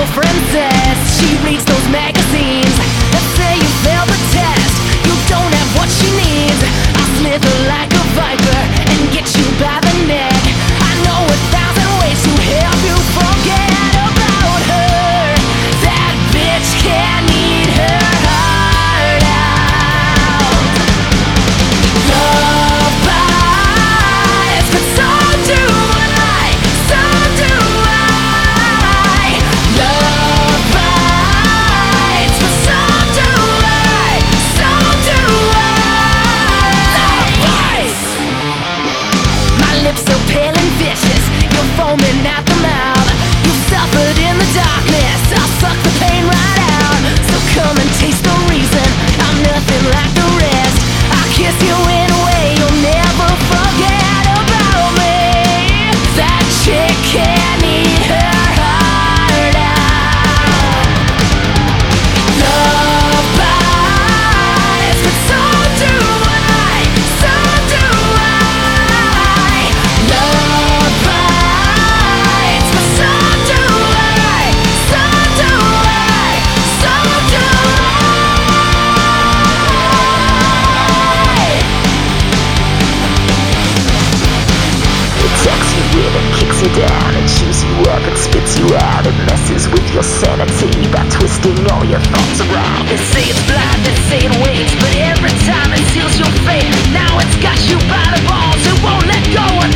girlfriend says she reads those magazines that say you failed the test, you don't have what she needs. I'll slither like a viper and get you by the neck. I know 1,000 ways to help you forget about her. That bitch can't eat her heart out. Love bites, but so do I, so do I. Love bites, but so do I, so do I. Love bites. My lips so pale and vicious, you're foaming at the mouth. You've suffered in the darkness, I'll suck the pain right out. So come and taste the reason I'm nothing like the rest. I'll kiss you in a way you'll never forget about me. That chick can't eat her heart out. Love bites, but so do I, so do I. Love bites, but so do I, so do I, so do I. It tucks you in and kicks you down and chews you up and spits you out. It messes with your sanity by twisting all your thoughts around. They say it's blind, they say it waits, but every time it seals your fate. Now it's got you by the balls, it won't let go